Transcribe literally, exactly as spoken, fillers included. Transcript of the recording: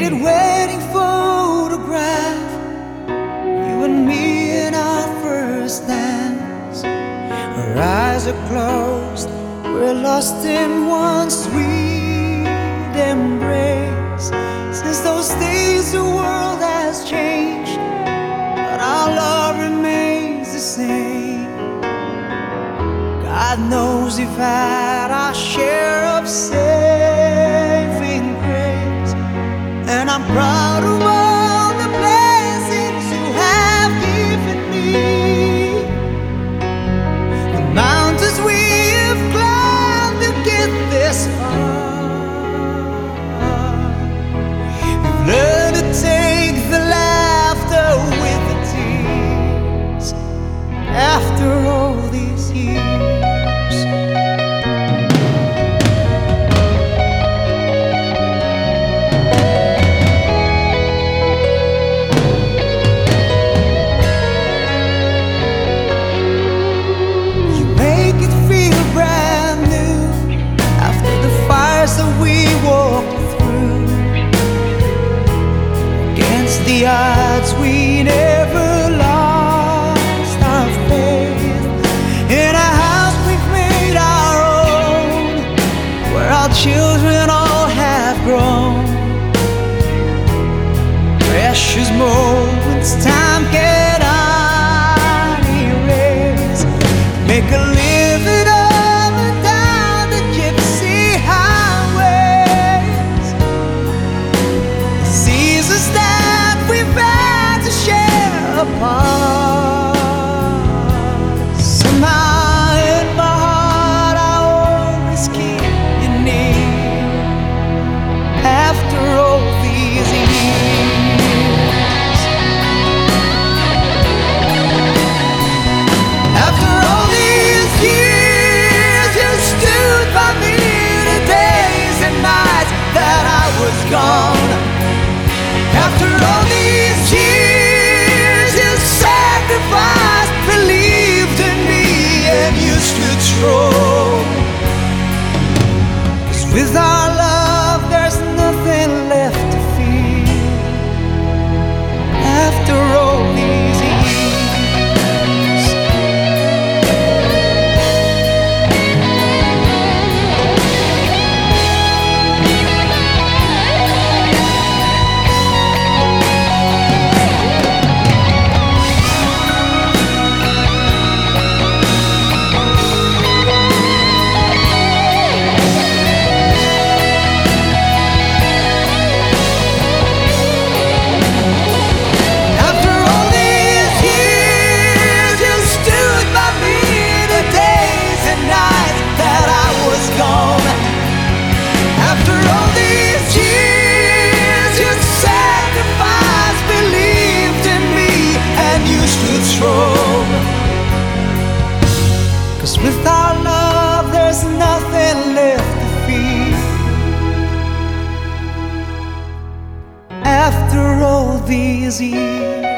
faded wedding photograph, you and me in our first dance. Our eyes are closed, we're lost in one sweet embrace. Since those days the world has changed, but our love remains the same. God knows we've had our share of saving grace, and I'm proud of all the blessings you have given me. The mountains we've climbed to get this far. We've learned to take the laughter with the tears after all these years. That we walked through, against the odds we never lost our faith. In a house we've made our own, where our children all have grown. Precious moments time cannot erase. Make a living of it down the gypsy highways. The seasons that we've had to share apart. Somehow in my heart I always keep you near. After all these years, after all these years, you stood by me the days and nights that I was gone. After all these years, you sacrificed, believed in me, and you stood strong. 'Cause with our love there's nothing left to fear. After all these years, with our love there's nothing left to fear. After all these years.